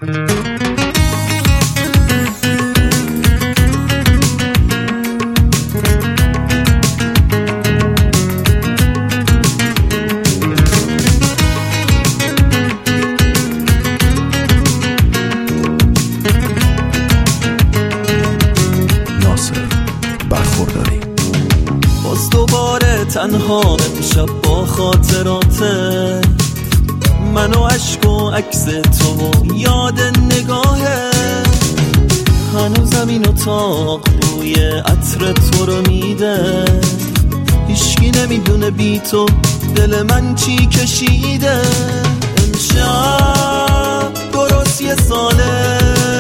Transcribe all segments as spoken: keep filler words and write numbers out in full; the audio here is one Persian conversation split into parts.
باز دوباره تنها امشب با خاطراته، من و عشق و عکس تو یاد نگاهه، هنوز زمین و تاق بوی عطر تو رو میده، هیچکی نمیدونه بی تو دل من چی کشیده. امشب درست یه ساله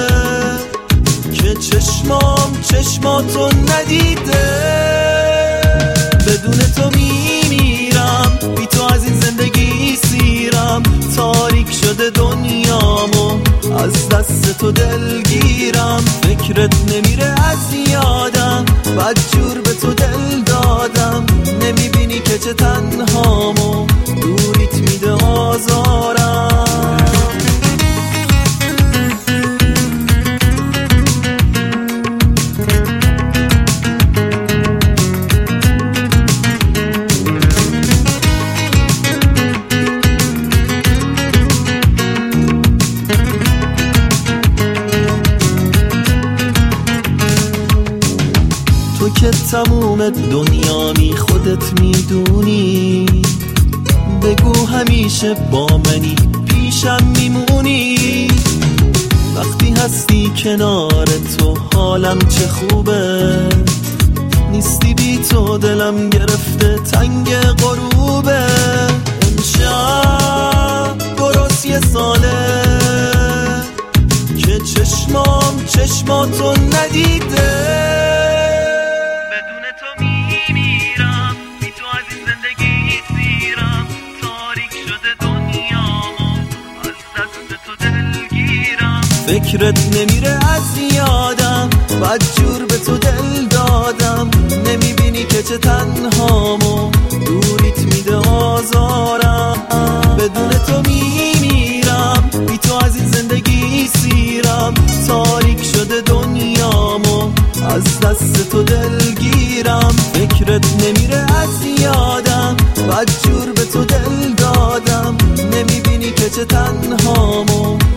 که چشمام چشماتو ندیده، بدون تو میمیرم، بی تو از این زندگی سیرم، تاریک شده دنیامو از دست تو دلگیرم، فکرت نمیره از یادم، بدجور به تو دل دادم، نمیبینی که چه تنهامو دوریت میده آزارم. تو که تموم دنیامی خودت میدونی، بگو همیشه با منی پیشم میمونی، وقتی هستی کنار تو حالم چه خوبه، نیستی بی تو دلم گرفته تنگ غروبه. امشب درست یه ساله که چشمام چشماتو ندیده، فکرت نمیره از یادم، بدجور به تو دل دادم، نمیبینی که چه تنهامو دوریت میده آزارم، بدون تو میمیرم، بی تو از این زندگی سیرم، تاریک شده دنیامو از دست تو دلگیرم، فکرت نمیره از یادم، بدجور به تو دل دادم، نمیبینی که چه تنهامو